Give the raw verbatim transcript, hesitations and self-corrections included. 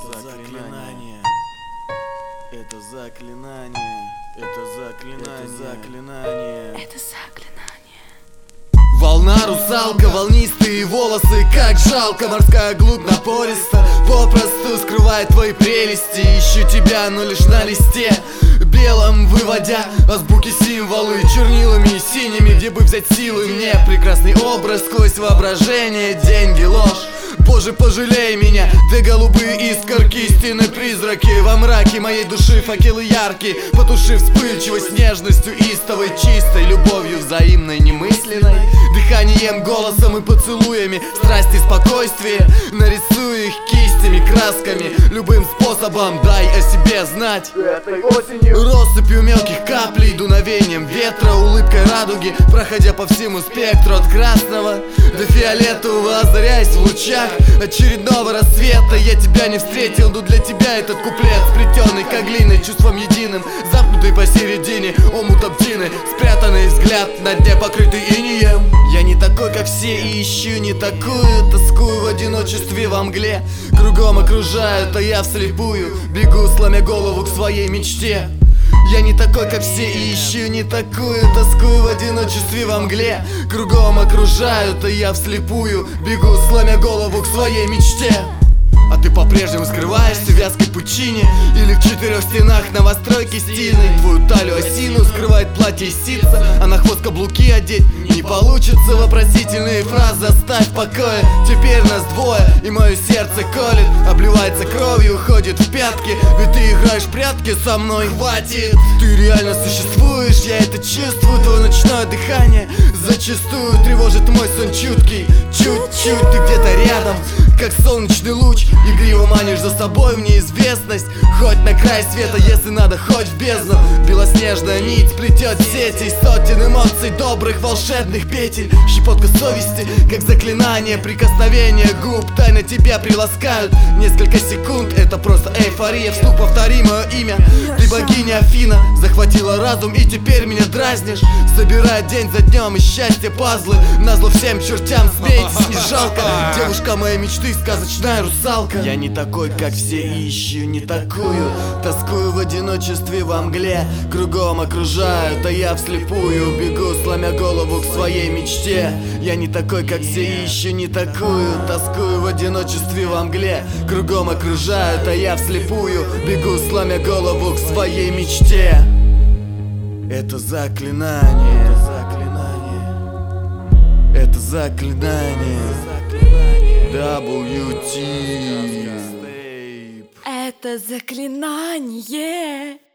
заклинание. Это заклинание. Это заклинание. Это заклинание. Это заклинание. Волна, русалка, волнистые волосы, как жалко. Морская глубь напориста, попросту скрывает твои прелести. Ищу тебя, но лишь на листе белом, выводя азбуки, символы чернилами синими. Где бы взять силы мне? Прекрасный образ сквозь воображение. Деньги, ложь, Боже, пожалей меня. Две голубые искорки, стены, призраки. Во мраке моей души факелы яркие. Потуши вспыльчивость нежностью истовой, чистой любовью взаимной, немысленной. Дыханием, голосом и поцелуями, страсти, спокойствие. Нарисую их кистями, красками, любым способом дай о себе знать. Этой осенью Россыпью мелких каплей, дуновением ветра, улыбкой радуги, проходя по всему спектру от красного до фиолетового, озаряясь в лучах очередного рассвета. Я тебя не встретил, но для тебя этот куплет, сплетенный как глиной, чувством единым, замкнутый посередине омут обтины, спрятанный взгляд на дне, покрытый инеем. Я не такой, как все, и ищу не такую, тоскую в одиночестве во мгле. Кругом окружают, а я вслепую бегу, сломя голову к своей мечте. Я не такой, как все, и ищу не такую, тоскую в одиночестве во мгле. Кругом окружают, а я вслепую бегу, сломя голову к своей мечте. А ты по-прежнему скрываешься в вязкой пучине или в четырех стенах новостройки стильной. Твою талию осину скрывает платье из ситца, а на хвост каблуки одеть не получится. Вопросительные фразы оставь в покое. Теперь нас двое, и мое сердце колет, обливается кровью, уходит в пятки. Ведь ты играешь в прятки со мной, хватит. Ты реально существуешь, я это чувствую. Твое ночное дыхание зачастую тревожит мой сон чуткий. Чуть-чуть ты где-то рядом, как солнечный луч. Игриво манишь за собой в неизвестность. Хоть на край света, если надо, хоть в бездну. Белоснежная нить плетет сети из сотен эмоций, добрых волшебных петель. Щепотка совести, как заклинание, прикосновение губ тайно тебя приласкают. Несколько секунд, это просто эйфория. Вслух повтори мое имя. Ты богиня Афина, захватила разум и теперь меня дразнишь. Собирая день за днем из счастья пазлы, назло всем чертям, смейтесь, не жалко. Девушка моей мечты, сказочная русалка. Я не такой, как все, и ищу не такую, тоскую в одиночестве во мгле. Кругом окружают, а я вслепую бегу, сломя голову к своей мечте. Я не такой, как все, и ищу не такую, тоскую в одиночестве во мгле. Кругом окружают, а я вслепую бегу, сломя голову к своей мечте. Это заклинание. Это заклинание. Это заклинание. дабл ю ти. Это заклинание.